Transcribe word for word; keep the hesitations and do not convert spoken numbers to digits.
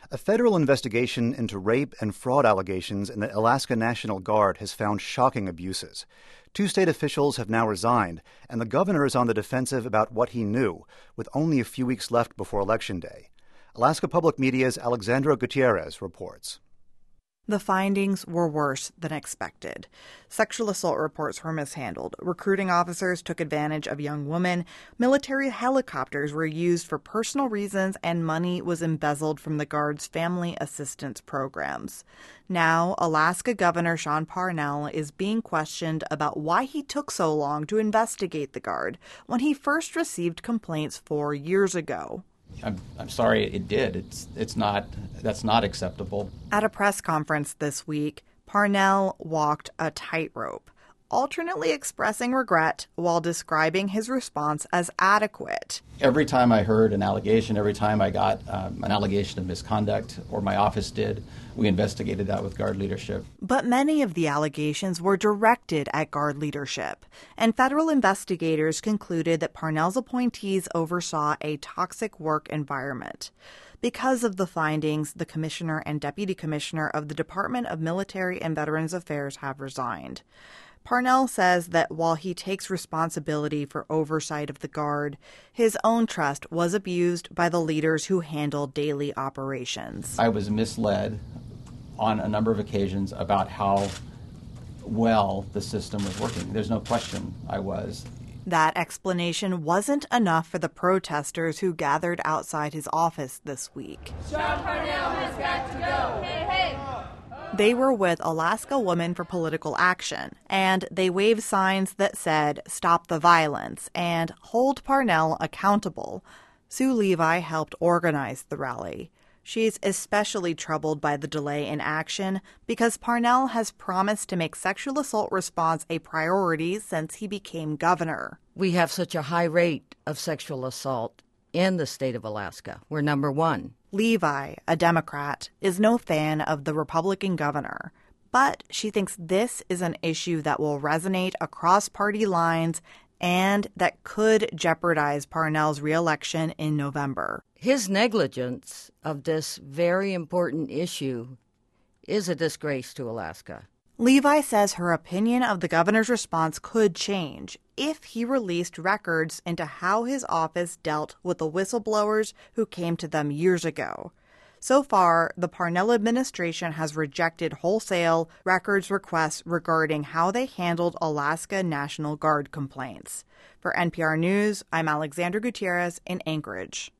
A federal investigation into rape and fraud allegations in the Alaska National Guard has found shocking abuses. Two state officials have now resigned, and the governor is on the defensive about what he knew, with only a few weeks left before Election Day. Alaska Public Media's Alexandra Gutierrez reports. The findings were worse than expected. Sexual assault reports were mishandled. Recruiting officers took advantage of young women. Military helicopters were used for personal reasons, and money was embezzled from the Guard's family assistance programs. Now, Alaska Governor Sean Parnell is being questioned about why he took so long to investigate the Guard when he first received complaints four years ago. I'm, I'm sorry it did. It's it's not that's not acceptable. At a press conference this week, Parnell walked a tightrope, alternately expressing regret while describing his response as adequate. Every time I heard an allegation, every time I got um, an allegation of misconduct, or my office did, we investigated that with Guard leadership. But many of the allegations were directed at Guard leadership, and federal investigators concluded that Parnell's appointees oversaw a toxic work environment. Because of the findings, the commissioner and deputy commissioner of the Department of Military and Veterans Affairs have resigned. Parnell says that while he takes responsibility for oversight of the Guard, his own trust was abused by the leaders who handled daily operations. I was misled on a number of occasions about how well the system was working. There's no question I was. That explanation wasn't enough for the protesters who gathered outside his office this week. Sean Parnell has got to go. Hey, hey. They were with Alaska Women for Political Action, and they waved signs that said, "Stop the violence," and "Hold Parnell accountable." Sue Levi helped organize the rally. She's especially troubled by the delay in action because Parnell has promised to make sexual assault response a priority since he became governor. We have such a high rate of sexual assault in the state of Alaska. We're number one. Levi, a Democrat, is no fan of the Republican governor, but she thinks this is an issue that will resonate across party lines and that could jeopardize Parnell's reelection in November. His negligence of this very important issue is a disgrace to Alaska. Levi says her opinion of the governor's response could change if he released records into how his office dealt with the whistleblowers who came to them years ago. So far, the Parnell administration has rejected wholesale records requests regarding how they handled Alaska National Guard complaints. For N P R News, I'm Alexandra Gutierrez in Anchorage.